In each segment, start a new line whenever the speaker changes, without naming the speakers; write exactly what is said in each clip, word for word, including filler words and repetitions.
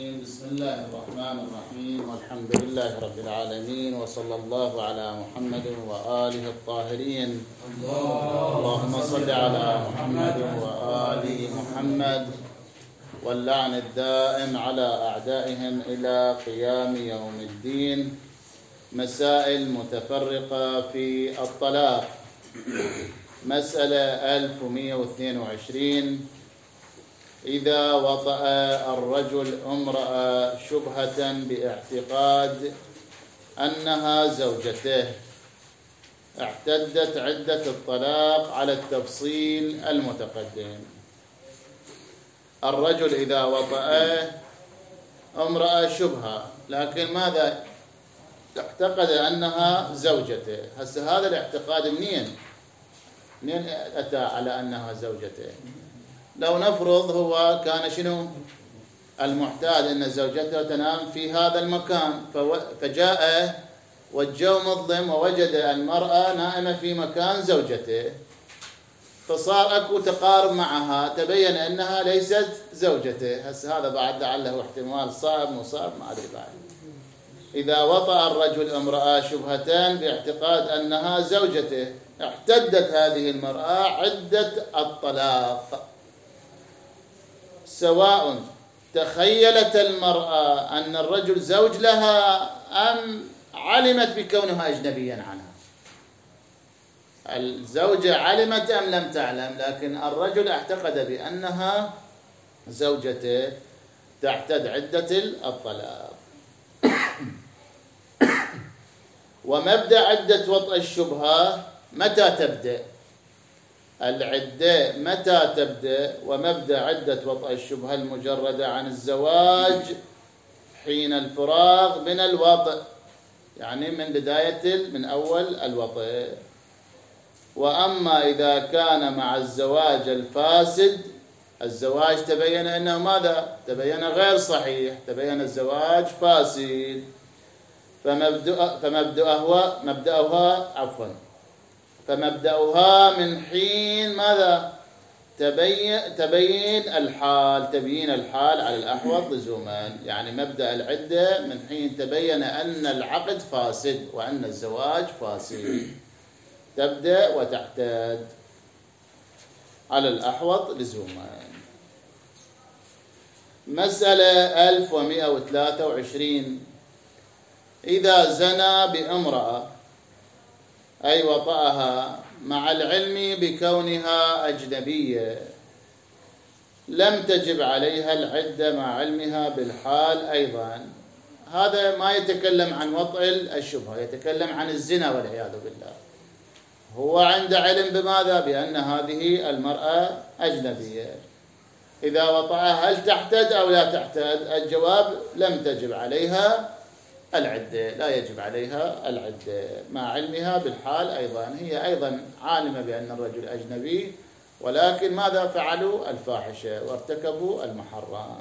الرجيم. بسم الله الرحمن الرحيم، والحمد لله رب العالمين، وصلى الله على محمد وآله الطاهرين. اللهم صل على محمد وآل محمد، واللعن الدائم على أعدائهم إلى قيام يوم الدين. مسائل متفرقة في الطلاق. مسألة ألف ومئة واثنين وعشرين: إذا وطأ الرجل امرأة شبهة باعتقاد أنها زوجته، اعتدت عدة الطلاق على التفصيل المتقدم. الرجل إذا وطأ امرأة شبهة، لكن ماذا؟ اعتقد أنها زوجته. هسه هذا الاعتقاد منين؟ منين أتى على أنها زوجته؟ لو نفرض هو كان شنو المحتاج أن زوجته تنام في هذا المكان، فجاء والجو مظلم ووجد المرأة نائمة في مكان زوجته، فصار أكو تقارب معها، تبين أنها ليست زوجته. هسه هذا بعد لعله احتمال صعب مصاب ما أدري بعد. إذا وطأ الرجل امرأة شبهتان باعتقاد أنها زوجته، اعتدت هذه المرأة عدة الطلاق، سواء تخيلت المرأة أن الرجل زوج لها أم علمت بكونها أجنبيا عنها. الزوجة علمت أم لم تعلم، لكن الرجل اعتقد بأنها زوجته، تعتد عدة الطلاق. ومبدأ عدة وطأ الشبهة متى تبدأ؟ العدة متى تبدأ؟ ومبدأ عدة وطأ الشبهة المجردة عن الزواج حين الفراغ من الوطأ، يعني من بداية من أول الوطأ. وأما إذا كان مع الزواج الفاسد، الزواج تبين أنه ماذا؟ تبين غير صحيح، تبين الزواج فاسد، فمبدأ فمبدأها مبدأها عفوا فمبدأها من حين ماذا؟ تبين تبين الحال تبيين الحال على الأحوط لزوما. يعني مبدأ العدة من حين تبين أن العقد فاسد وأن الزواج فاسد، تبدأ وتعتد على الأحوط لزوما. مسألة ألف ومئة وثلاثة وعشرين: إذا زنى بامرأة، أي وطأها مع العلم بكونها أجنبية، لم تجب عليها العدة مع علمها بالحال أيضا. هذا ما يتكلم عن وطأ الشبهة، يتكلم عن الزنا والعياذ بالله. هو عنده علم بماذا؟ بأن هذه المرأة أجنبية. إذا وطأها هل تعتد أو لا تعتد؟ الجواب: لم تجب عليها العدة، لا يجب عليها العدة مع علمها بالحال أيضا. هي أيضا عالمة بأن الرجل أجنبي، ولكن ماذا فعلوا؟ الفاحشة وارتكبوا المحرم.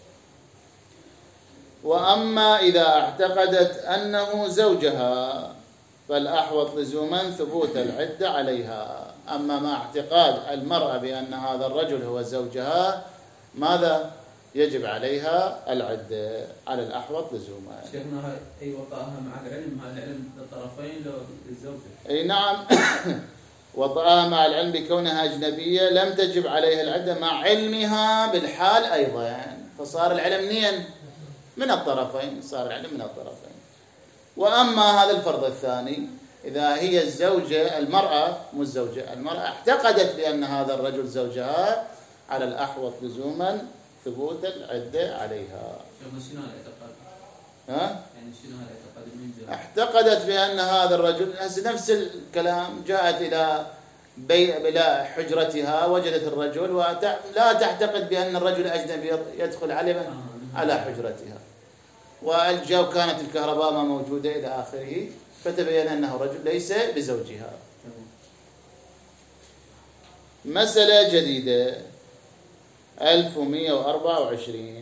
وأما إذا اعتقدت أنه زوجها، فالأحوط لزوما ثبوت العدة عليها. أما مع اعتقاد المرأة بأن هذا الرجل هو زوجها، ماذا؟ يجب عليها العدة على الأحوط لزوما.
شيخنا أي وطأها مع العلم، مع العلم للطرفين للزوجة.
أي نعم. وطأها مع العلم بكونها أجنبية، لم تجب عليها العدة مع علمها بالحال أيضا. فصار العلم منين؟ من الطرفين، صار العلم من الطرفين. وأما هذا الفرض الثاني: إذا هي الزوجة المرأة مو الزوجة المرأة اعتقدت بأن هذا الرجل زوجها، على الأحوط لزوما ثبوت العدة عليها.
شنو الاعتقاد؟
ها؟
يعني شنو الاعتقاد؟ من زوج؟
اعتقدت بأن هذا الرجل، نفس الكلام، جاءت إلى بي... إلى حجرتها، وجدت الرجل ولا تعتقد بأن الرجل أجنبي يدخل على على حجرتها، والجو كانت الكهرباء ما موجودة إلى آخره، فتبين أنه رجل ليس بزوجها. مسألة جديدة ألف ومئة وأربعة وعشرين: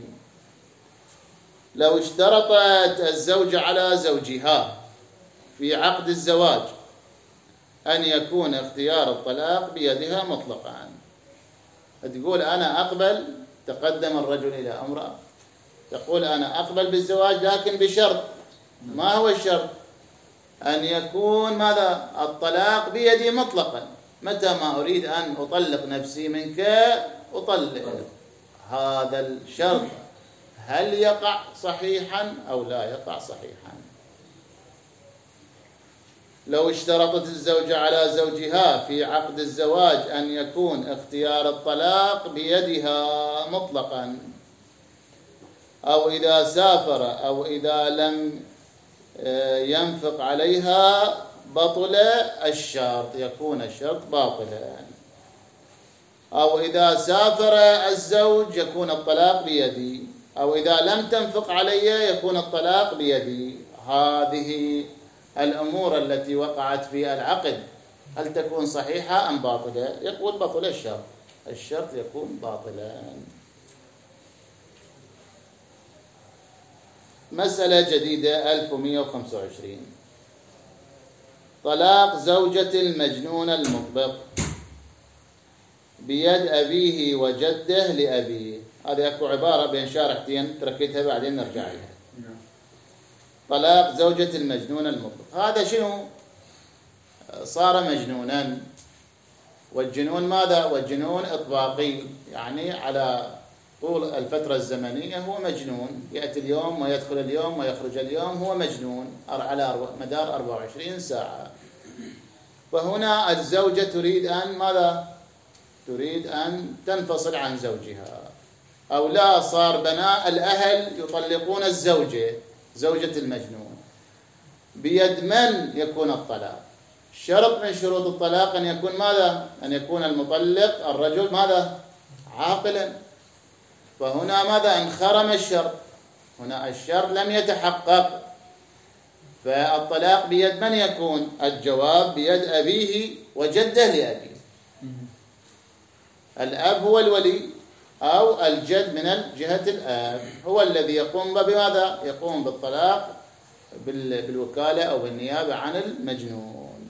لو اشترطت الزوجة على زوجها في عقد الزواج أن يكون اختيار الطلاق بيدها مطلقا، تقول أنا أقبل، تقدم الرجل إلى امرأة تقول أنا أقبل بالزواج لكن بشرط. ما هو الشرط؟ أن يكون ماذا؟ الطلاق بيدي مطلقا، متى ما أريد أن أطلق نفسي منك أطلق. هذا الشرط هل يقع صحيحا أو لا يقع صحيحا؟ لو اشترطت الزوجة على زوجها في عقد الزواج أن يكون اختيار الطلاق بيدها مطلقا، أو إذا سافر أو إذا لم ينفق عليها بطل الشرط، يكون الشرط باطلا. أو إذا سافر الزوج يكون الطلاق بيدي، أو إذا لم تنفق علي يكون الطلاق بيدي. هذه الأمور التي وقعت في العقد هل تكون صحيحة أم باطلة؟ يقول بطل الشرط، الشرط يكون باطلا. مسألة جديدة ألف ومئة وخمسة وعشرين، طلاق زوجة المجنون المطبق بيد أبيه وجده لأبيه. هذه أكو عبارة بين شارحتين تركتها بعدين نرجع لها. طلاق زوجة المجنون المطلق، هذا شنو؟ صار مجنونا، والجنون ماذا؟ والجنون إطباقي، يعني على طول الفترة الزمنية هو مجنون، يأتي اليوم ويدخل اليوم ويخرج اليوم، هو مجنون على مدار أربعة وعشرين ساعة. فهنا الزوجة تريد أن ماذا؟ تريد أن تنفصل عن زوجها، أو لا، صار بناء الأهل يطلقون الزوجة، زوجة المجنون. بيد من يكون الطلاق؟ شرط من شروط الطلاق أن يكون ماذا؟ أن يكون المطلق الرجل ماذا؟ عاقلا. فهنا ماذا؟ انخرم الشرط، هنا الشرط لم يتحقق، فالطلاق بيد من يكون؟ الجواب بيد أبيه وجده لأبيه. الأب هو الولي أو الجد من جهة الأب هو الذي يقوم بماذا؟ يقوم بالطلاق بالوكالة أو بالنيابة عن المجنون.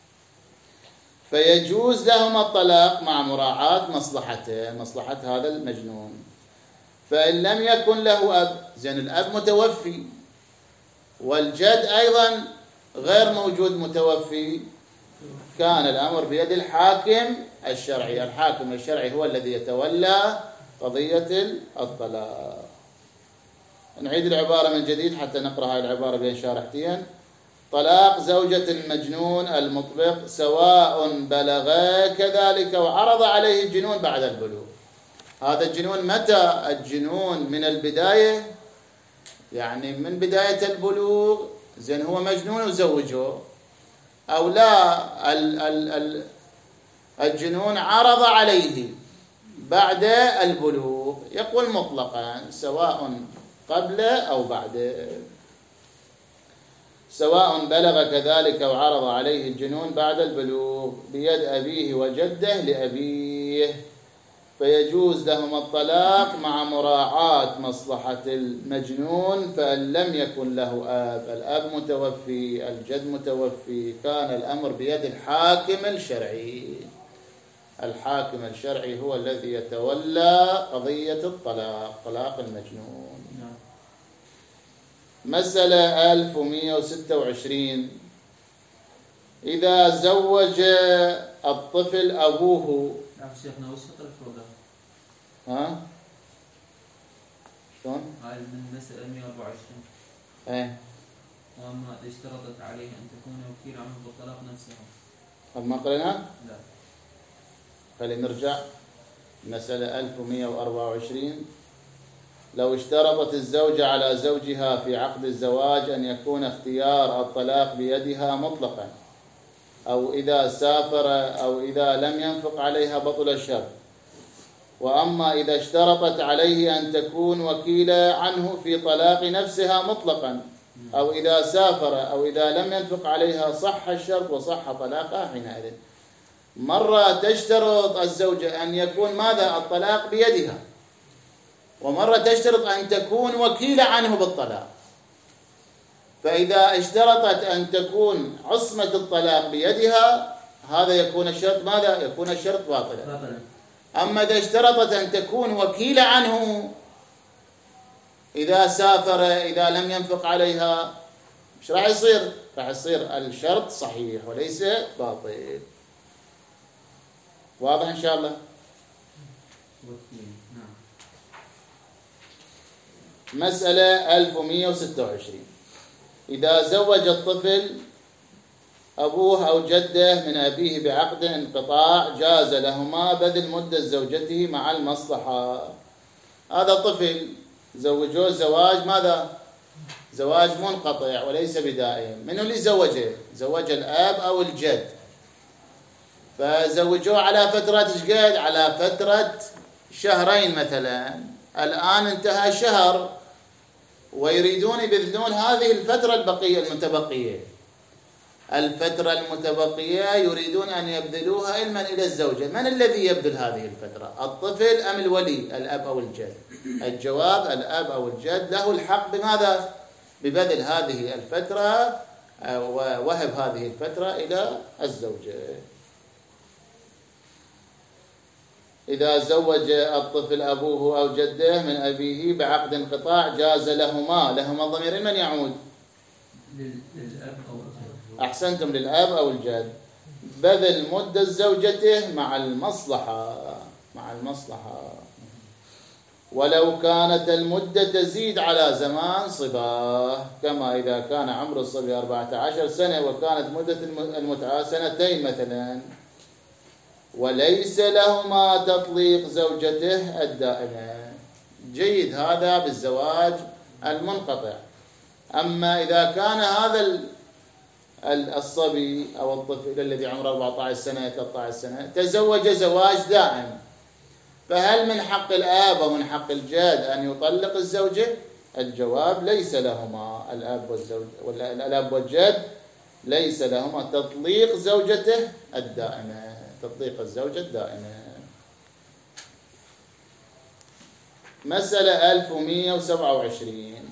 فيجوز لهم الطلاق مع مراعاة مصلحته، مصلحة هذا المجنون. فإن لم يكن له أب، زين الأب متوفي والجد أيضا غير موجود متوفي، كان الأمر بيد الحاكم الشرعي. الحاكم الشرعي هو الذي يتولى قضية الطلاق. نعيد العبارة من جديد حتى نقرأ هاي العبارة بين شارحتين. طلاق زوجة المجنون المطبق سواء بلغ كذلك وعرض عليه الجنون بعد البلوغ. هذا الجنون متى؟ الجنون من البداية، يعني من بداية البلوغ، زين هو مجنون وزوجه، أو لا ال ال ال الجنون عرض عليه بعد البلوغ، يقول مطلقا سواء قبل أو بعد. سواء بلغ كذلك وعرض عليه الجنون بعد البلوغ بيد أبيه وجده لأبيه، فيجوز لهم الطلاق مع مراعاة مصلحة المجنون. فإن لم يكن له أب، الأب متوفي، الجد متوفي، كان الأمر بيد الحاكم الشرعي. الحاكم الشرعي هو الذي يتولى قضية الطلاق، طلاق المجنون. مسألة ألف ومئة وستة وعشرين، إذا زوج الطفل أبوه.
شيخنا وش سطر الفوق؟
ها؟ شلون؟
هاي من المسألة مئة وأربعة وعشرين.
إيه.
وأما اشترطت عليه أن تكون وكيل عنه بالطلاق نفسها.
هل ما قرينا؟
لا.
خلينا نرجع. مسألة ألف ومئة وأربعة وعشرين، لو اشترطت الزوجة على زوجها في عقد الزواج أن يكون اختيار الطلاق بيدها مطلقا، أو إذا سافر أو إذا لم ينفق عليها بطل الشرط. وأما إذا اشترطت عليه أن تكون وكيلة عنه في طلاق نفسها مطلقا، أو إذا سافر أو إذا لم ينفق عليها صح الشرط وصح طلاقها حينئذ. مرة تشترط الزوجة أن يكون ماذا؟ الطلاق بيدها، ومرة تشترط أن تكون وكيلة عنه بالطلاق. فإذا اشترطت أن تكون عصمة الطلاق بيدها، هذا يكون الشرط ماذا؟ يكون الشرط باطلا. أما إذا اشترطت أن تكون وكيلة عنه، إذا سافر، إذا لم ينفق عليها، إيش راح يصير؟ راح يصير الشرط صحيح وليس باطل. واضح إن شاء الله؟ مسألة ألف ومئة وستة وعشرين. إذا زوج الطفل أبوه أو جده من أبيه بعقد انقطاع جاز لهما بذل مدة زوجته مع المصلحة. هذا طفل زوجوه زواج ماذا؟ زواج منقطع وليس بدائم. من اللي زوجه؟ زوج الأب أو الجد، فزوجوه على فترة إيش قد؟ على فترة شهرين مثلا. الآن انتهى شهر ويريدون يبذلون هذه الفترة البقية المتبقية، الفترة المتبقية يريدون أن يبذلوها علما إلى الزوجة. من الذي يبذل هذه الفترة؟ الطفل أم الولي الأب أو الجد؟ الجواب الأب أو الجد له الحق بماذا؟ ببذل هذه الفترة ووهب هذه الفترة إلى الزوجة. إذا زوج الطفل أبوه أو جده من أبيه بعقد انقطاع جاز لهما، لهما ضمير من يعود؟
للأب أو الجد.
أحسنتم، للأب أو الجد. بذل مدة زوجته مع المصلحة، مع المصلحة، ولو كانت المدة تزيد على زمان صباه، كما إذا كان عمر الصبي أربعة عشر سنة وكانت مدة المتعة سنتين مثلا، وليس لهما تطليق زوجته الدائمة. جيد هذا بالزواج المنقطع. أما إذا كان هذا الصبي أو الطفل الذي عمره أربعة عشر سنة ثلاثة عشر سنة تزوج زواج دائم، فهل من حق الآب ومن حق الجد أن يطلق الزوجة؟ الجواب ليس لهما، الأب والزوج ولا الأب والجد ليس لهما تطليق زوجته الدائمة، تطليق الزوجة الدائمة. مسألة ألف ومئة وسبعة وعشرين.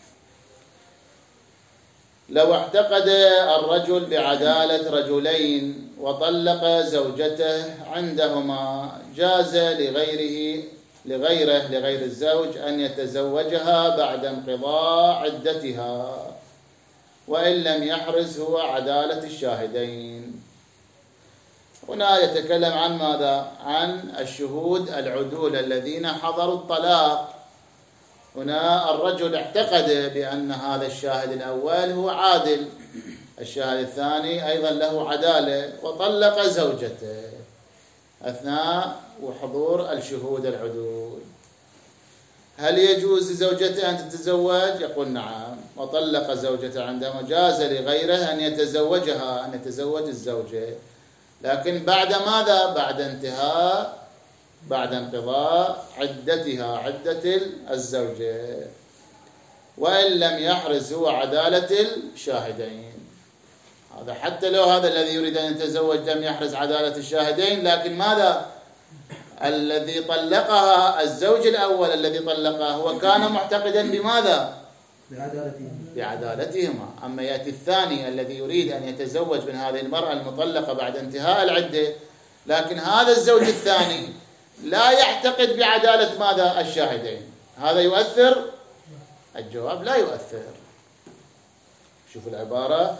لو اعتقد الرجل بعدالة رجلين وطلق زوجته عندهما جاز لغيره لغيره لغير الزوج أن يتزوجها بعد انقضاء عدتها، وإن لم يحرز هو عدالة الشاهدين. هنا يتكلم عن ماذا؟ عن الشهود العدول الذين حضروا الطلاق. هنا الرجل اعتقد بأن هذا الشاهد الأول هو عادل، الشاهد الثاني أيضا له عدالة، وطلق زوجته أثناء وحضور الشهود العدول. هل يجوز لزوجته أن تتزوج؟ يقول نعم، وطلق زوجته عندما جاز لغيره أن يتزوجها، أن يتزوج الزوجة، لكن بعد ماذا؟ بعد انتهاء بعد انقضاء عدتها، عدة الزوجة، وإن لم يحرز هو عدالة الشاهدين. هذا حتى لو هذا الذي يريد أن يتزوج لم يحرز عدالة الشاهدين، لكن ماذا؟ الذي طلقها الزوج الأول الذي طلقها هو كان معتقدا بماذا؟
بعدالتهما.
بعدالتهما. أما يأتي الثاني الذي يريد أن يتزوج من هذه المرأة المطلقة بعد انتهاء العدة، لكن هذا الزوج الثاني لا يعتقد بعدالة ماذا؟ الشاهدين. هذا يؤثر؟ الجواب لا يؤثر. شوف العبارة،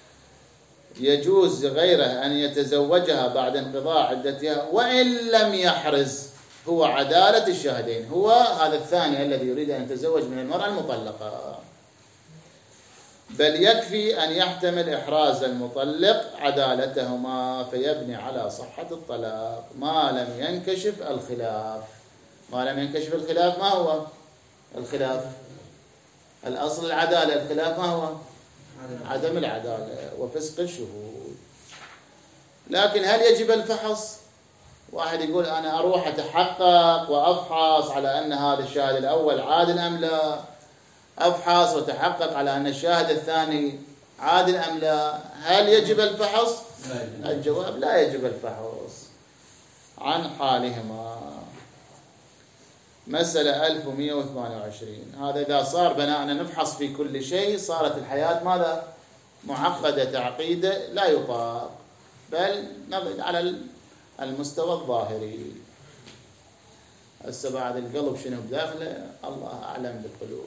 يجوز لغيره أن يتزوجها بعد انقضاء عدتها وإن لم يحرز هو عدالة الشاهدين. هو هذا الثاني الذي يريد أن يتزوج من المرأة المطلقة، بل يكفي أن يحتمل إحراز المطلق عدالتهما فيبني على صحة الطلاق ما لم ينكشف الخلاف. ما لم ينكشف الخلاف، ما هو الخلاف؟ الأصل العدالة، الخلاف ما هو؟ عدم العدالة وفسق الشهود. لكن هل يجب الفحص؟ واحد يقول أنا أروح أتحقق وأفحص على أن هذا الشاهد الأول عادل أم لا، أفحص وتحقق على أن الشاهد الثاني عادل أم لا، هل يجب الفحص؟ الجواب لا يجب الفحص عن حالهما. مسألة ألف ومئة وثمانية وعشرين. هذا إذا صار بناءنا نفحص في كل شيء صارت الحياة ماذا؟ معقدة تعقيدة لا يطاق، بل نضع على المستوى الظاهري. هسه بعد القلب شنو بداخله الله أعلم بالقلوب.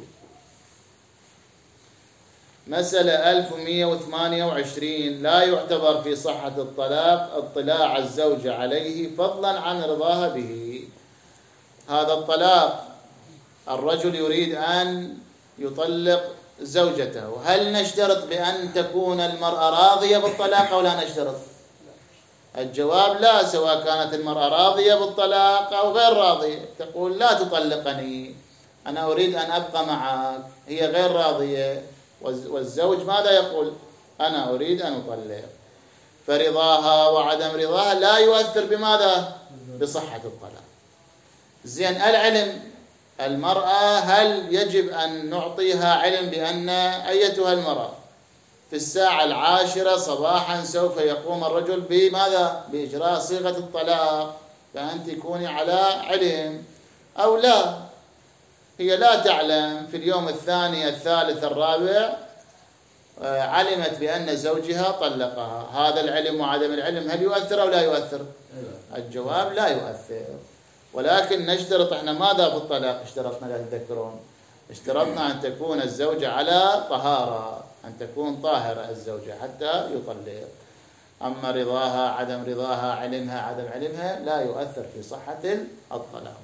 مسألة ألف ومئة وثمانية وعشرين. لا يعتبر في صحة الطلاق اطلاع الزوجة عليه فضلا عن رضاها به. هذا الطلاق الرجل يريد أن يطلق زوجته، هل نشترط بأن تكون المرأة راضية بالطلاق أو لا نشترط؟ الجواب لا، سواء كانت المرأة راضية بالطلاق أو غير راضية. تقول لا تطلقني، أنا أريد أن أبقى معك، هي غير راضية، والزوج ماذا يقول؟ أنا أريد أن أطلق. فرضاها وعدم رضاها لا يؤثر بماذا؟ بصحة الطلاق. زين، العلم المرأة، هل يجب أن نعطيها علم بأن أيتها المرأة في الساعة العاشرة صباحا سوف يقوم الرجل بماذا؟ بإجراء صيغة الطلاق، فأنت تكوني على علم أو لا؟ هي لا تعلم، في اليوم الثاني الثالث الرابع علمت بأن زوجها طلقها. هذا العلم وعدم العلم هل يؤثر أو لا يؤثر؟ الجواب لا يؤثر. ولكن نشترط احنا ماذا في الطلاق؟ اشترطنا، لا تذكرون، اشترطنا أن تكون الزوجة على طهارة، أن تكون طاهرة الزوجة حتى يطلق. أما رضاها عدم رضاها علمها عدم علمها لا يؤثر في صحة الطلاق.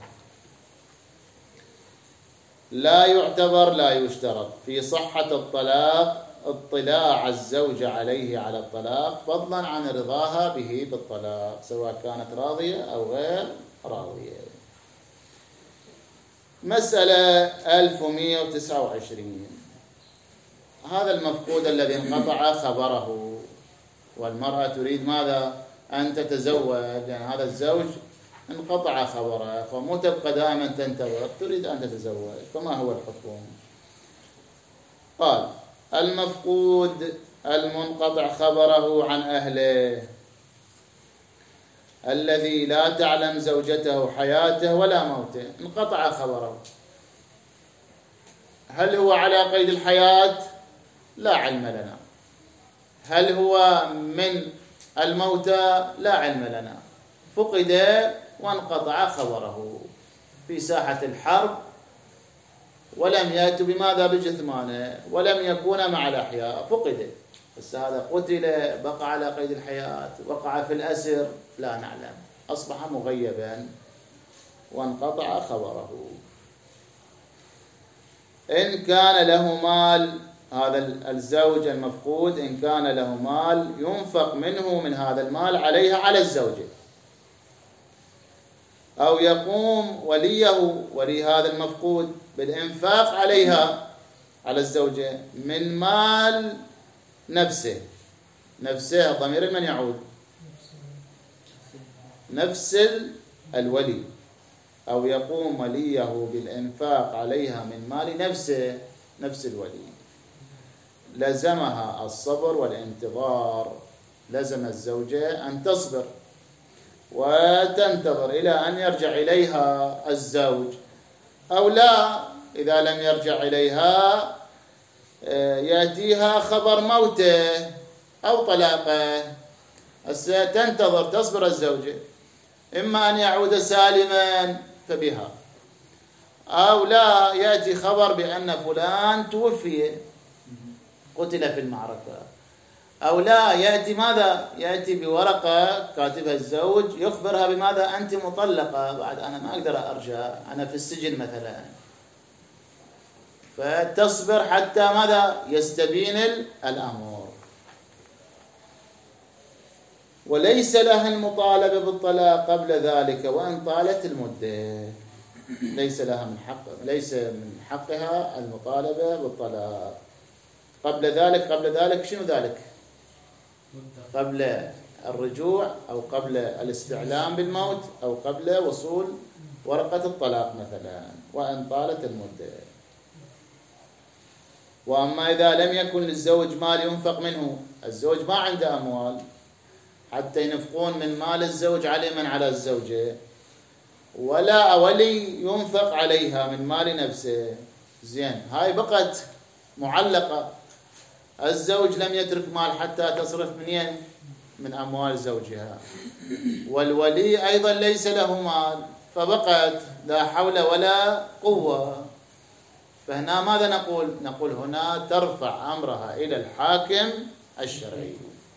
لا يعتبر لا يشترط في صحة الطلاق اطلاع الزوجة عليه على الطلاق فضلا عن رضاها به بالطلاق، سواء كانت راضية أو غير راضية. مسألة ألف ومئة وتسعة وعشرين. هذا المفقود الذي انقطع خبره، والمرأة تريد ماذا؟ أن تتزوج، يعني هذا الزوج انقطع خبره، فمو تبقى دائما تنتظر، تريد أن تتزوج، فما هو الحكم؟ قال: المفقود المنقطع خبره عن أهله، الذي لا تعلم زوجته حياته ولا موته، انقطع خبره. هل هو على قيد الحياة؟ لا علم لنا. هل هو من الموتى؟ لا علم لنا. فقد وانقطع خبره في ساحة الحرب، ولم يأتوا بماذا؟ بجثمانه، ولم يكون مع الأحياء، فقد. بس هذا قتل، بقى على قيد الحياة، وقع في الأسر، لا نعلم، أصبح مغيبا وانقطع خبره. إن كان له مال، هذا الزوج المفقود إن كان له مال ينفق منه من هذا المال عليها على الزوجة، أو يقوم وليه ولي هذا المفقود بالإنفاق عليها على الزوجة من مال نفسه. نفسه الضمير من يعود؟ نفس الولي. أو يقوم وليه بالإنفاق عليها من مال نفسه، نفس الولي. لزمها الصبر والانتظار، لزم الزوجة أن تصبر وتنتظر إلى أن يرجع إليها الزوج، أو لا، إذا لم يرجع إليها يأتيها خبر موته أو طلاقه، تنتظر تصبر الزوجة، إما أن يعود سالما فبها، أو لا، يأتي خبر بأن فلان توفي قتل في المعركة، أو لا، يأتي ماذا؟ يأتي بورقة كاتبها الزوج يخبرها بماذا؟ أنت مطلقة، بعد أنا ما أقدر أرجع، أنا في السجن مثلا، فتصبر حتى ماذا؟ يستبين الأمر. وليس لها المطالبة بالطلاق قبل ذلك وإن طالت المدة. ليس لها من حق ليس من حقها المطالبة بالطلاق قبل ذلك. قبل ذلك شنو ذلك؟ قبل الرجوع، أو قبل الاستعلام بالموت، أو قبل وصول ورقة الطلاق مثلا، وإن طالت المدة. وأما إذا لم يكن للزوج مال ينفق منه، الزوج ما عنده أموال حتى ينفقون من مال الزوج عليه من على الزوجة، ولا ولي ينفق عليها من مال نفسه، زين، هاي بقت معلقة. الزوج لم يترك مال حتى تصرف منين؟ من أموال زوجها. والولي أيضا ليس له مال فبقت لا حول ولا قوة. فهنا ماذا نقول؟ نقول هنا ترفع أمرها إلى الحاكم الشرعي.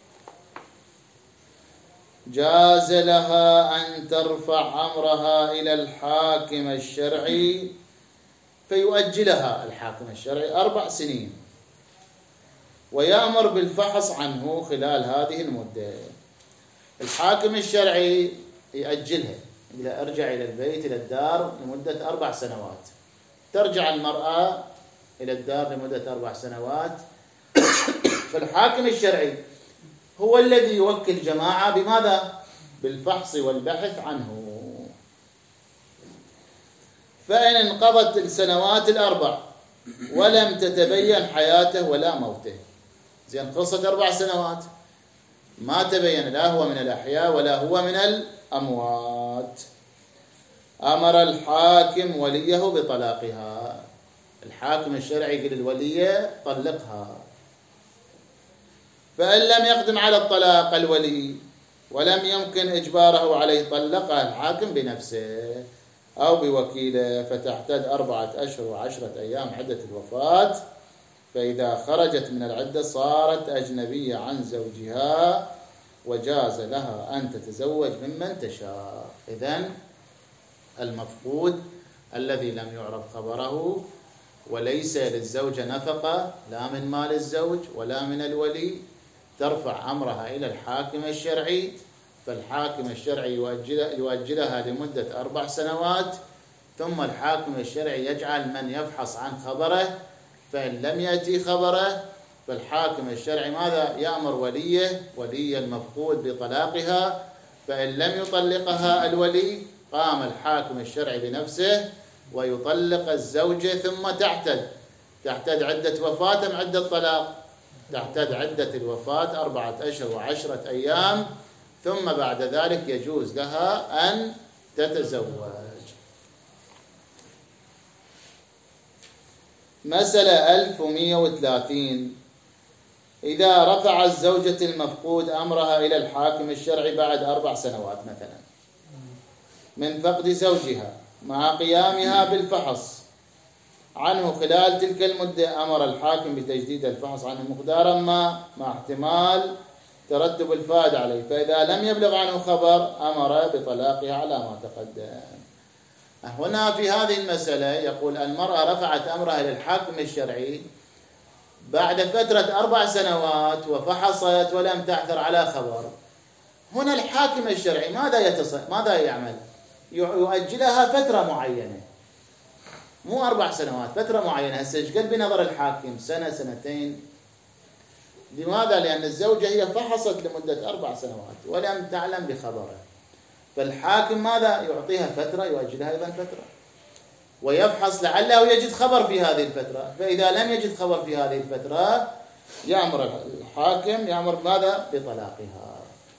جاز لها أن ترفع أمرها إلى الحاكم الشرعي فيؤجلها الحاكم الشرعي أربع سنين ويأمر بالفحص عنه خلال هذه المدة. الحاكم الشرعي يأجلها، يقول ارجع إلى البيت إلى الدار لمدة أربع سنوات. ترجع المرأة إلى الدار لمدة أربع سنوات. فالحاكم الشرعي هو الذي يوكل جماعة بماذا؟ بالفحص والبحث عنه. فإن انقضت السنوات الأربع ولم تتبين حياته ولا موته، زين خلصت أربع سنوات ما تبين لا هو من الأحياء ولا هو من الأموات، أمر الحاكم وليه بطلاقها. الحاكم الشرعي يقول الولية طلقها. فإن لم يقدم على الطلاق الولي ولم يمكن إجباره عليه طلقها الحاكم بنفسه أو بوكيله، فتحتاج أربعة أشهر وعشرة أيام عدة الوفاة. فإذا خرجت من العدة صارت أجنبية عن زوجها وجاز لها أن تتزوج ممن تشاء. إذن المفقود الذي لم يعرف خبره وليس للزوجة نفقة لا من مال الزوج ولا من الولي، ترفع أمرها إلى الحاكم الشرعي. فالحاكم الشرعي يؤجلها لمدة أربع سنوات، ثم الحاكم الشرعي يجعل من يفحص عن خبره. فإن لم يأتي خبره فالحاكم الشرعي ماذا؟ يأمر وليه ولي المفقود بطلاقها. فإن لم يطلقها الولي قام الحاكم الشرعي بنفسه ويطلق الزوجة ثم تعتد. تعتد عدة وفاة أم عدة طلاق؟ تعتد عدة الوفاة أربعة أشهر وعشرة أيام، ثم بعد ذلك يجوز لها أن تتزوج. مسألة ألف ومئة وثلاثين. إذا رفع الزوجة المفقود أمرها إلى الحاكم الشرعي بعد أربع سنوات مثلا من فقد زوجها مع قيامها بالفحص عنه خلال تلك المدة، أمر الحاكم بتجديد الفحص عنه مقدارا ما مع احتمال ترتب الفائدة عليه. فإذا لم يبلغ عنه خبر أمر بطلاقها على ما تقدم. هنا في هذه المسألة يقول المرأة رفعت أمرها للحاكم الشرعي بعد فترة أربع سنوات وفحصت ولم تعثر على خبر. هنا الحاكم الشرعي ماذا يتصل ماذا يعمل؟ يؤجلها فترة معينة، مو أربع سنوات، فترة معينة. هسه ايش قال بنظر الحاكم؟ سنة سنتين. لماذا؟ لأن الزوجة هي فحصت لمدة أربع سنوات ولم تعلم بخبره. فالحاكم ماذا؟ يعطيها فترة، يؤجلها أيضا فترة ويفحص لعله يجد خبر في هذه الفترة. فإذا لم يجد خبر في هذه الفترة يأمر الحاكم يأمر ماذا؟ بطلاقها.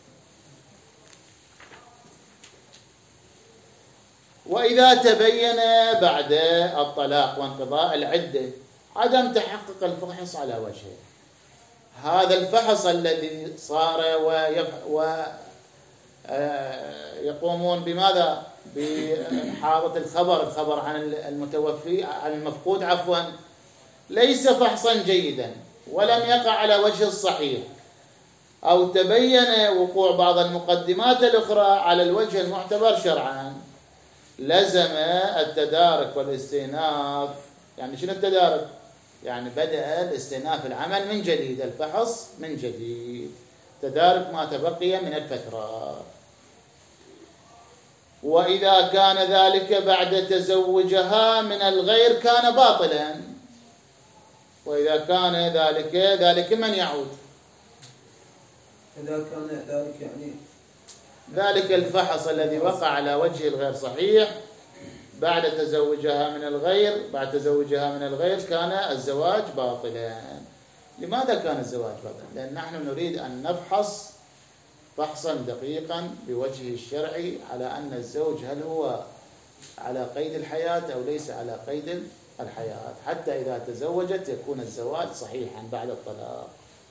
وإذا تبين بعد الطلاق وانقضاء العدة عدم تحقق الفحص على وجهه، هذا الفحص الذي صار ويقومون بماذا؟ بحاطة الخبر الخبر عن المتوفي عن المفقود عفوا ليس فحصا جيدا ولم يقع على وجه الصحيح، أو تبين وقوع بعض المقدمات الأخرى على الوجه المعتبر شرعا، لزم التدارك والاستئناف. يعني شنو التدارك؟ يعني بدأ الاستئناف العمل من جديد، الفحص من جديد، تدارك ما تبقي من الفترة. وإذا كان ذلك بعد تزوجها من الغير كان باطلا. وإذا كان ذلك ذلك من يعود؟
إذا كان ذلك يعني
ذلك الفحص الذي وقع على وجه الغير صحيح بعد تزوجها من الغير بعد تزوجها من الغير كان الزواج باطلا. لماذا كان الزواج باطلا؟ لأن نحن نريد أن نفحص فحصا دقيقا بوجهه الشرعي على أن الزوج هل هو على قيد الحياة أو ليس على قيد الحياة، حتى إذا تزوجت يكون الزواج صحيحا بعد الطلاق.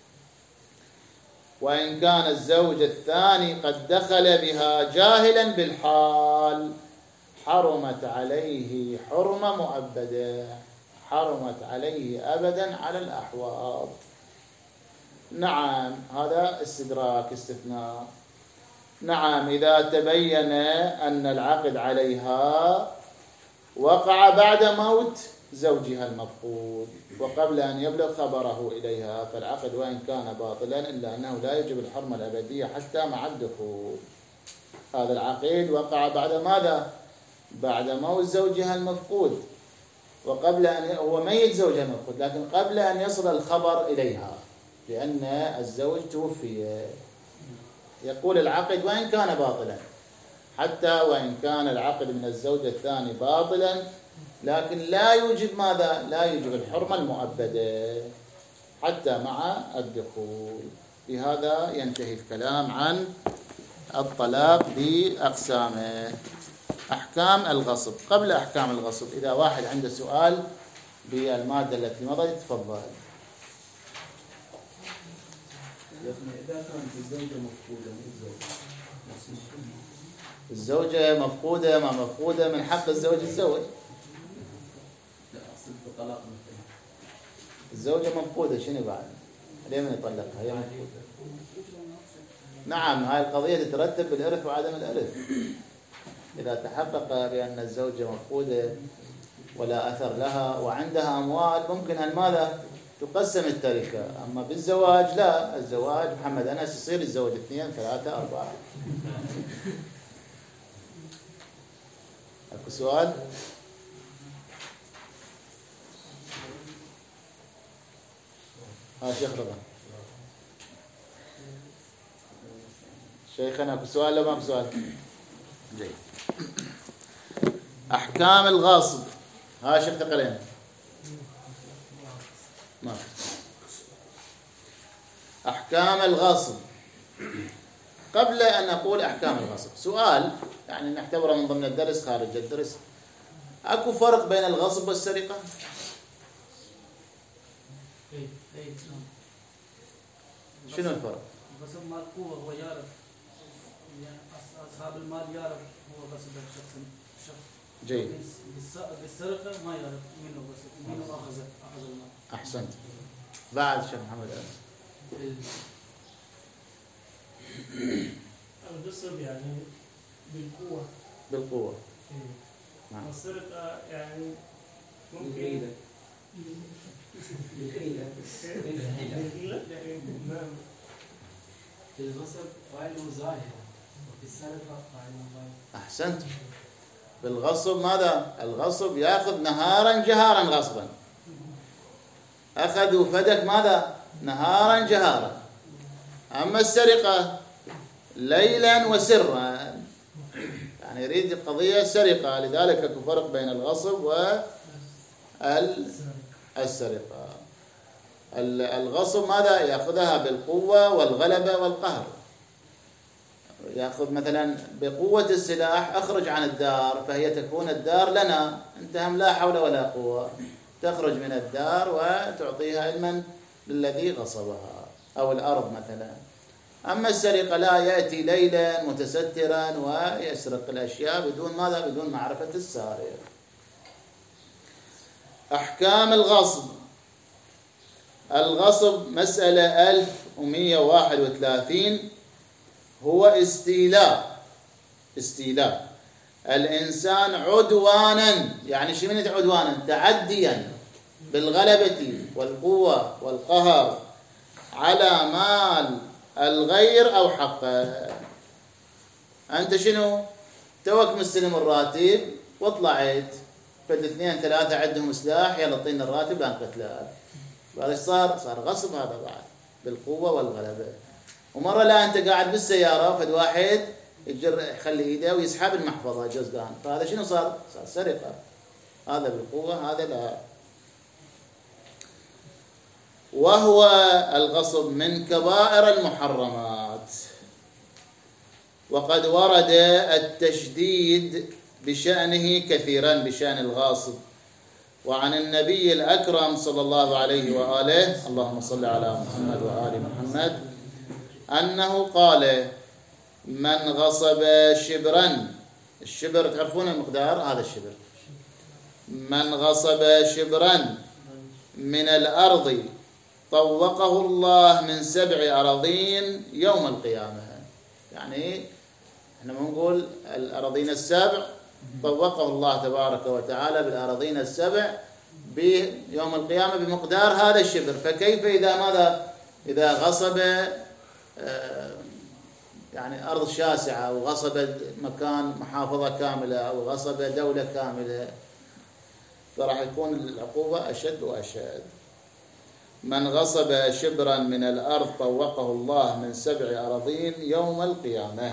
وإن كان الزوج الثاني قد دخل بها جاهلا بالحال، حرمت عليه حرمة مؤبدة، حرمت عليه أبدا على الأحواض. نعم هذا استدراك استثناء. نعم إذا تبين أن العقد عليها وقع بعد موت زوجها المفقود وقبل أن يبلغ خبره إليها، فالعقد وإن كان باطلا إلا أنه لا يجب الحرمة الأبدية حتى مع الدخول. هذا العقد وقع بعد ماذا؟ بعد موت زوجها المفقود، وقبل أن هو ميت زوجها المفقود، لكن قبل أن يصل الخبر إليها، لأن الزوج توفي. يقول العقد وإن كان باطلا، حتى وإن كان العقد من الزوج الثاني باطلا، لكن لا يوجب ماذا؟ لا يوجب الحرمة المؤبدة حتى مع الدخول. بهذا ينتهي الكلام عن الطلاق بأقسامه. أحكام الغصب. قبل أحكام الغصب إذا واحد عنده سؤال بالمادة التي مضت تفضل.
إذا كانت الزوجة مفقودة من الزوج،
الزوجة مفقودة ما مفقودة من حق الزوج الزوج.
لا أقصد بالطلاق مثلا.
الزوجة مفقودة شنو بعد؟ ليه من يطلقها؟ هي مفقودة. نعم هاي القضية تترتب بالإرث وعدم الإرث. إذا تحقق بأن الزوجة مفقودة ولا أثر لها وعندها أموال ممكن أن ماذا؟ تقسم التركة. أما بالزواج لا، الزواج محمد أنس يصير الزوج اثنين ثلاثة أربعة. أكو سؤال؟ ها شيخ رضا. شيخنا أكو سؤال ولا ما أكو سؤال؟ جيد. أحكام الغاصب. ها شيخ ثقلين. ما أحكام الغصب. قبل أن أقول أحكام الغصب سؤال يعني نعتبره من ضمن الدرس خارج الدرس. أكو فرق بين الغصب والسرقة؟ شنو الفرق؟
غصب مال قوة هو يعرف، يعني أصحاب المال يعرف هو غصب الشخص.
جيد.
بالسرقة ما يعرف منه غصب، منه أخذ أخذ المال.
أحسنت. بعد شيخ محمد أنس.
الغصب يعني بالقوة.
بالقوة.
نعم. والسرقة يعني ممكن
بالحيلة.
بالحيلة. بالحيلة. نعم.
في الغصب فاعله ظاهر وفي السرقة فاعله ظاهر.
أحسنت. بالغصب ماذا؟ الغصب يأخذ نهارا جهارا غصبا. أخذوا فدك ماذا؟ نهارا جهارا. أما السرقة ليلا وسرا، يعني يريد القضية سرقة. لذلك اكو فرق بين الغصب والسرقة. الغصب ماذا؟ يأخذها بالقوة والغلبة والقهر. يأخذ مثلا بقوة السلاح أخرج عن الدار فهي تكون الدار لنا، أنت هم لا حول ولا قوة، تخرج من الدار وتعطيها علما للذي غصبها أو الأرض مثلا. أما السرقة لا، يأتي ليلا متسترا ويسرق الأشياء بدون ماذا؟ بدون معرفة السارق. أحكام الغصب. الغصب مسألة ألف ومئة وواحد وثلاثين هو استيلاء. استيلاء الإنسان عدوانا، يعني شو من عدوانا؟ تعديا بالغلبة والقوة والقهر على مال الغير أو حقه. أنت شنو؟ توك مستلم الراتب وطلعت فد اثنين ثلاثة عندهم سلاح، يلا اعطينا الراتب لا نقتلك. هذا صار صار غصب هذا بعد بالقوة والغلبة. ومرة لا أنت قاعد بالسيارة فد واحد يجر يخلي إيده ويسحب المحفظة جزءان، فهذا شنو صار؟ صار سرقة. هذا بالقوة هذا لا. وهو الغصب من كبائر المحرمات، وقد ورد التشديد بشأنه كثيرا بشأن الغاصب. وعن النبي الأكرم صلى الله عليه وآله، اللهم صل على محمد وآل محمد، أنه قال: من غصب شبرا الشبر تعرفون المقدار، هذا الشبر. من غصب شبرا من الأرض طوقه الله من سبع أراضين يوم القيامة. يعني احنا بنقول الأراضين السبع طوقه الله تبارك وتعالى بالأراضين السبع بيوم القيامة بمقدار هذا الشبر. فكيف إذا ماذا؟ إذا غصب يعني أرض شاسعة، أو غصب مكان محافظة كاملة، أو غصب دولة كاملة، فراح يكون العقوبة أشد وأشد. من غصب شبرا من الأرض طوقه الله من سبع أراضين يوم القيامة.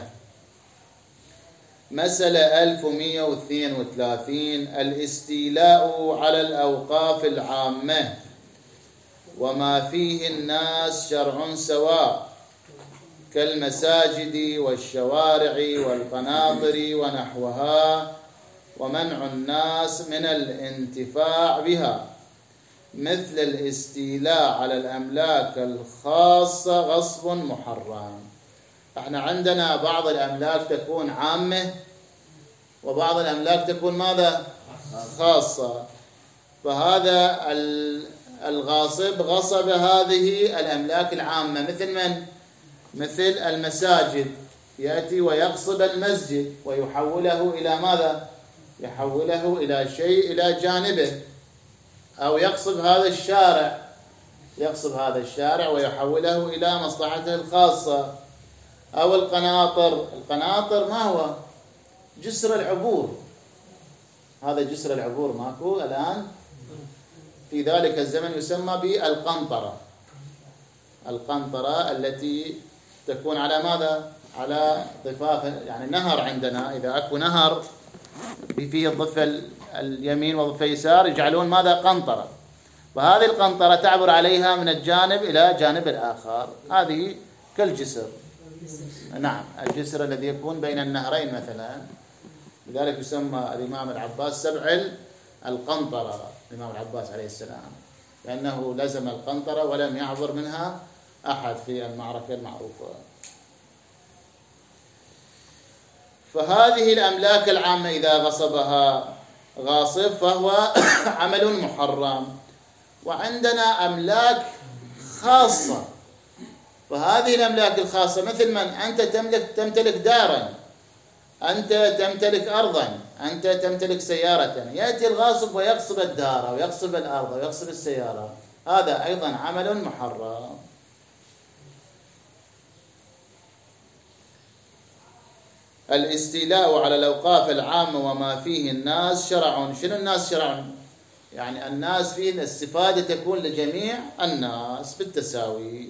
مسألة ألف ومئة واثنين وثلاثين: الاستيلاء على الأوقاف العامة وما فيه الناس شرع سواء، كالمساجد والشوارع والقناطر ونحوها، ومنع الناس من الانتفاع بها، مثل الاستيلاء على الأملاك الخاصة غصب محرم. احنا عندنا بعض الأملاك تكون عامة، وبعض الأملاك تكون ماذا؟ خاصة. فهذا الغاصب غصب هذه الأملاك العامة، مثل من؟ مثل المساجد، يأتي ويغصب المسجد ويحوله إلى ماذا؟ يحوله إلى شيء إلى جانبه. أو يغصب هذا الشارع، يغصب هذا الشارع ويحوله إلى مصلحته الخاصة. أو القناطر، القناطر ما هو؟ جسر العبور، هذا جسر العبور ماكو الآن، في ذلك الزمن يسمى بالقنطرة. القنطرة التي تكون على ماذا؟ على ضفاف، يعني نهر عندنا، إذا أكو نهر فيه الضفة اليمين والضفة اليسار يجعلون ماذا؟ قنطرة. وهذه القنطرة تعبر عليها من الجانب إلى جانب الآخر، هذه كالجسر. نعم، الجسر الذي يكون بين النهرين مثلا، لذلك يسمى الإمام العباس سبع القنطرة، الإمام العباس عليه السلام، لأنه لزم القنطرة ولم يعبر منها أحد في المعركة المعروفة. فهذه الأملاك العامة إذا غصبها غاصب فهو عمل محرم. وعندنا أملاك خاصة، فهذه الأملاك الخاصة مثل من؟ أنت تملك تمتلك دارا، أنت تمتلك أرضا، أنت تمتلك سيارة، يأتي الغاصب ويغصب الدار ويغصب الأرض ويغصب السيارة، هذا أيضا عمل محرم. الاستيلاء على الأوقاف العامة وما فيه الناس شرع. شنو الناس شرع؟ يعني الناس فيه الاستفادة تكون لجميع الناس بالتساوي،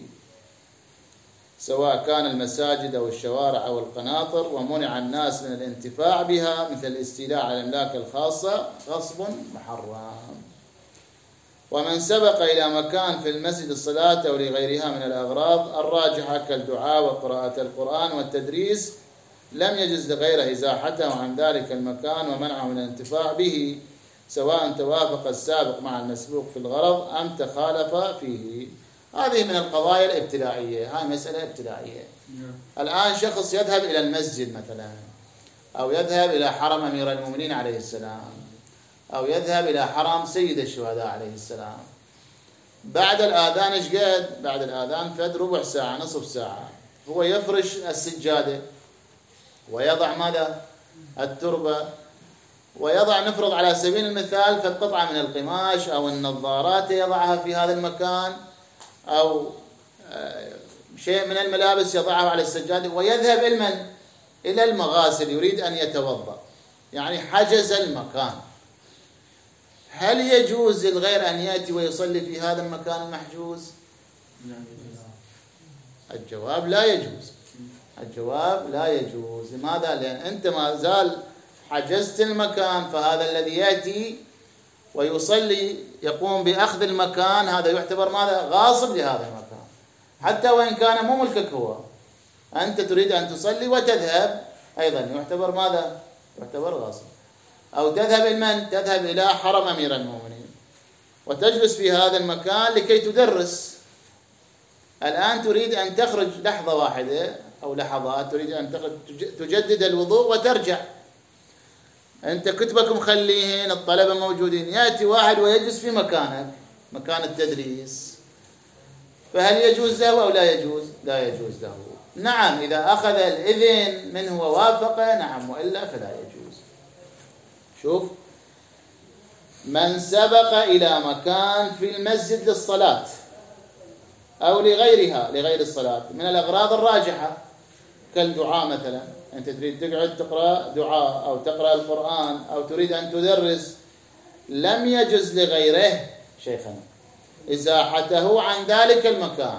سواء كان المساجد أو الشوارع أو القناطر، ومنع الناس من الانتفاع بها، مثل الاستيلاء على الأملاك الخاصة غصب محرم. ومن سبق إلى مكان في المسجد الصلاة أو لغيرها من الأغراض الراجحة كالدعاء وقراءة القرآن والتدريس لم يجز لغيره إزاحته عن ذلك المكان ومنعه من الانتفاع به، سواء توافق السابق مع المسبوق في الغرض أم تخالف فيه. هذه من القضايا الابتدائية، هاي مسألة ابتدائية. الآن شخص يذهب إلى المسجد مثلا، أو يذهب إلى حرم أمير المؤمنين عليه السلام، أو يذهب إلى حرم سيد الشهداء عليه السلام، بعد الآذان إيش قد؟ بعد الآذان فد ربع ساعة نصف ساعة، هو يفرش السجادة ويضع ماذا؟ التربة، ويضع نفرض على سبيل المثال فالقطعة من القماش أو النظارات يضعها في هذا المكان، أو شيء من الملابس يضعها على السجادة، ويذهب إلى إلى المغاسل يريد أن يتوضأ، يعني حجز المكان. هل يجوز للغير أن يأتي ويصلي في هذا المكان المحجوز؟ الجواب لا يجوز. الجواب لا يجوز. لماذا؟ لأن أنت ما زال حجزت المكان، فهذا الذي يأتي ويصلي يقوم بأخذ المكان، هذا يعتبر ماذا؟ غاصب لهذا المكان، حتى وإن كان مو ملكك هو، أنت تريد أن تصلي وتذهب، أيضا يعتبر ماذا؟ يعتبر غاصب. أو تذهب إلى من؟ تذهب إلى حرم أمير المؤمنين وتجلس في هذا المكان لكي تدرس. الآن تريد أن تخرج لحظة واحدة أو لحظات، تريد أن تخرج تجدد الوضوء وترجع، أنت كتبك مخليهن، الطلبة موجودين، يأتي واحد ويجلس في مكانك مكان التدريس، فهل يجوز له أو لا يجوز؟ لا يجوز له. نعم إذا أخذ الإذن منه ووافقه نعم، وإلا فلا يجوز. شوف، من سبق إلى مكان في المسجد للصلاة أو لغيرها لغير الصلاة من الأغراض الراجحة كالدعاء مثلا، أنت تريد تقعد تقرأ دعاء أو تقرأ القرآن أو تريد أن تدرس، لم يجز لغيره شيخنا إزاحته عن ذلك المكان،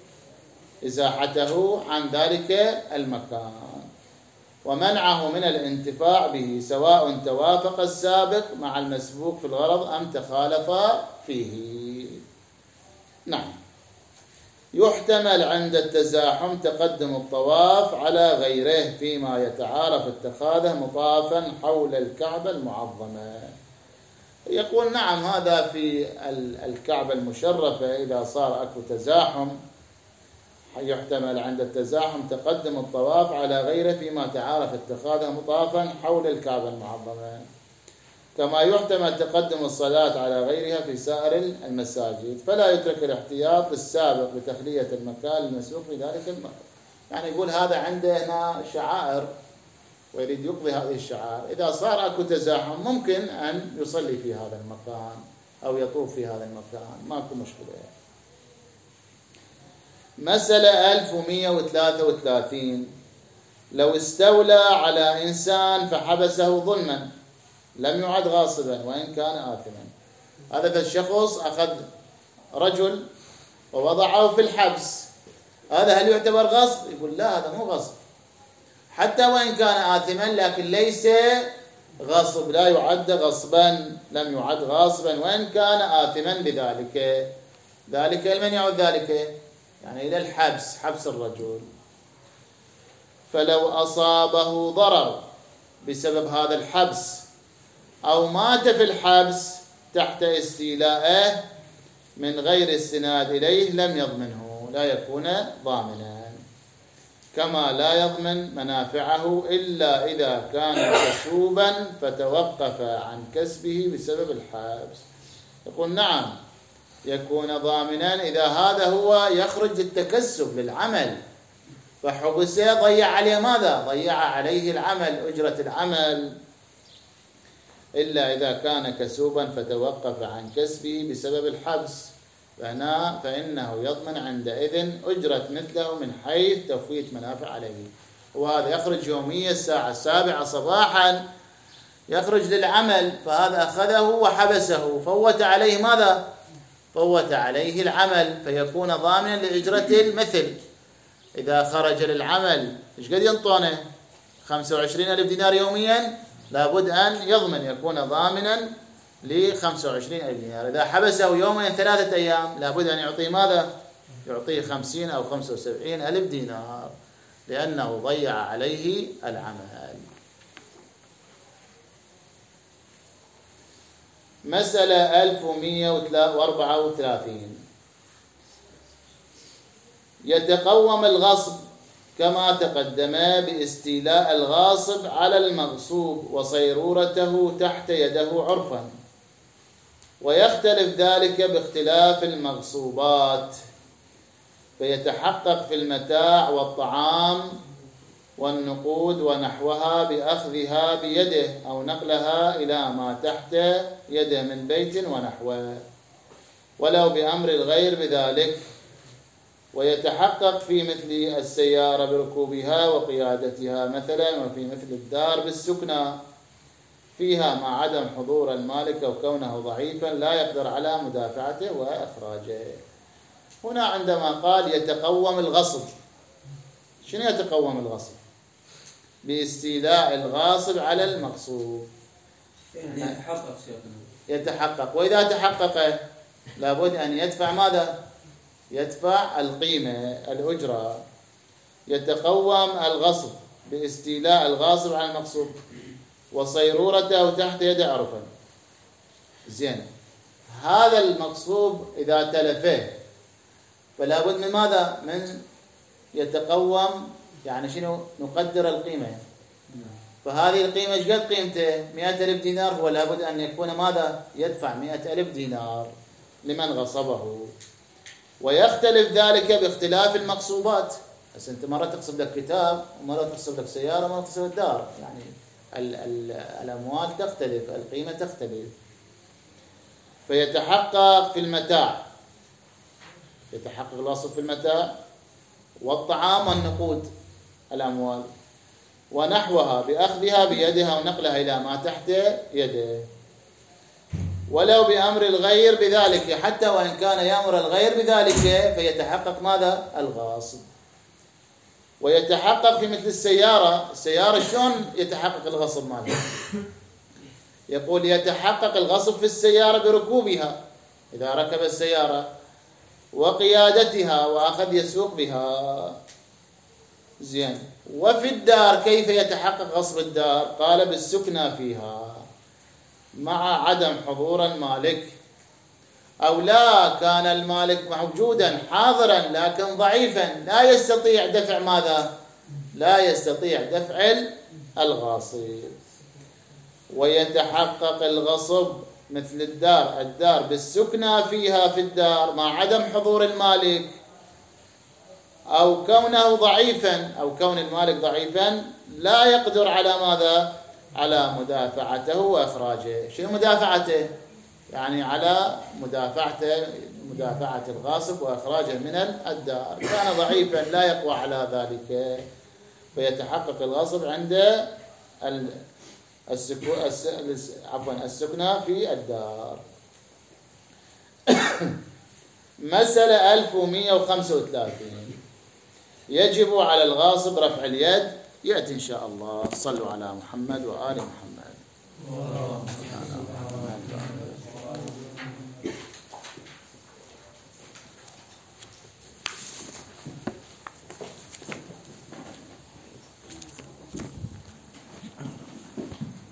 إزاحته عن ذلك المكان ومنعه من الانتفاع به، سواء توافق السابق مع المسبوق في الغرض أم تخالف فيه. نعم. يحتمل عند التزاحم تقدم الطواف على غيره فيما يتعارف اتخاذه مطافا حول الكعبة المعظمة. يقول نعم هذا في الكعبة المشرفة إذا صار أكو تزاحم يحتمل عند التزاحم تقدم الطواف على غيره فيما تعارف اتخاذه مطافا حول الكعبة المعظمة، كما يحتمل تقدم الصلاة على غيرها في سائر المساجد، فلا يترك الاحتياط السابق بتخلية المكان المسبوق في ذلك المكان. يعني يقول هذا عنده هنا شعائر ويريد يقضي هذه الشعائر، إذا صار أكو تزاحم ممكن أن يصلي في هذا المكان أو يطوف في هذا المكان، ماكو مشكلة. مسألة ألف ومئة وثلاثة وثلاثين. لو استولى على إنسان فحبسه ظلما لم يعد غاصبا وإن كان آثما. هذا الشخص أخذ رجل ووضعه في الحبس، هذا هل يعتبر غصب؟ يقول لا، هذا مو غصب حتى وإن كان آثما، لكن ليس غصب، لا يعد غصبا، لم يعد غاصبا وإن كان آثما بذلك. ذلك لمن يعود ذلك؟ يعني إلى الحبس، حبس الرجل. فلو أصابه ضرر بسبب هذا الحبس أو مات في الحبس تحت استيلائه من غير استناد إليه لم يضمنه، لا يكون ضامنا، كما لا يضمن منافعه إلا إذا كان كسوبا فتوقف عن كسبه بسبب الحبس. يقول نعم يكون ضامنا إذا هذا هو يخرج للتكسب للعمل، فحبسه ضيع عليه ماذا؟ ضيع عليه العمل، أجرة العمل، إلا إذا كان كسوبا فتوقف عن كسبه بسبب الحبس فهنا فإنه يضمن عندئذ أجرة مثله من حيث تفويت منافع عليه. وهذا يخرج يوميا الساعة السابعة صباحا يخرج للعمل، فهذا أخذه وحبسه، فوت عليه ماذا؟ فوت عليه العمل، فيكون ضامنا لأجرة المثل. إذا خرج للعمل إيش قد ينطونه؟ خمسة وعشرين ألف دينار يوميا، لابد أن يضمن، يكون ضامنا ل خمسة وعشرين ألف دينار. إذا حبسه يومين ثلاثة أيام لابد أن يعطيه ماذا؟ يعطيه خمسين أو خمسة وسبعين ألف دينار، لأنه ضيع عليه العمل. مسألة ألف ومئة وأربعة وثلاثين. يتقوم الغصب كما تقدم باستيلاء الغاصب على المغصوب وصيرورته تحت يده عرفا، ويختلف ذلك باختلاف المغصوبات، فيتحقق في المتاع والطعام والنقود ونحوها بأخذها بيده أو نقلها إلى ما تحت يده من بيت ونحوه ولو بأمر الغير بذلك، ويتحقق في مثل السيارة بركوبها وقيادتها مثلا، وفي مثل الدار بالسكنى فيها مع عدم حضور المالك وكونه ضعيفا لا يقدر على مدافعته وإخراجه. هنا عندما قال يتقوم الغصب، شنو يتقوم الغصب؟ باستيلاء الغاصب على المغصوب،
يعني يتحقق شيخنا،
يتحقق، وإذا تحقق لابد أن يدفع ماذا؟ يدفع القيمة، الأجرة. يتقوم الغصب باستيلاء الغاصب على المغصوب وصيرورته تحت يد عرفا. زين، هذا المغصوب إذا تلفه فلا بد من ماذا؟ من يتقوم، يعني شنو؟ نقدر القيمة، فهذه القيمة ايش قد قيمته؟ مئة ألف دينار، هو لابد أن يكون ماذا؟ يدفع مئة ألف دينار لمن غصبه. ويختلف ذلك باختلاف المقصوبات. بس أنت مرة تقصب لك كتاب، ومرة تقصب لك سيارة، ومرة تقصب لك دار، يعني ال ال الأموال تختلف، القيمة تختلف. فيتحقق في المتاع، يتحقق الغصب في المتاع والطعام والنقود الأموال ونحوها بأخذها بيدها ونقلها إلى ما تحت يده، ولو بأمر الغير بذلك، حتى وإن كان يأمر الغير بذلك فيتحقق ماذا؟ الغاصب. ويتحقق في مثل السيارة. السيارة شلون يتحقق الغصب مالها؟ يقول يتحقق الغصب في السيارة بركوبها، إذا ركب السيارة، وقيادتها وأخذ يسوق بها. زين. وفي الدار كيف يتحقق غصب الدار؟ قال بالسكنى فيها مع عدم حضور المالك، أو لا كان المالك موجودا حاضرا لكن ضعيفا لا يستطيع دفع ماذا؟ لا يستطيع دفع الغاصب. ويتحقق الغصب مثل الدار الدار بالسكنى فيها في الدار مع عدم حضور المالك، أو كونه ضعيفا، أو كون المالك ضعيفا لا يقدر على ماذا؟ على مدافعته وإخراجه. شنو مدافعته؟ يعني على مدافعته، مدافعة الغاصب وإخراجه من الدار. كان ضعيفا لا يقوى على ذلك، فيتحقق الغصب عند السكو... الس... عفوا السكنى في الدار. مسألة ألف ومئة وخمسة وثلاثين. يجب على الغاصب رفع اليد، يأتي إن شاء الله. صلوا على محمد وآل محمد.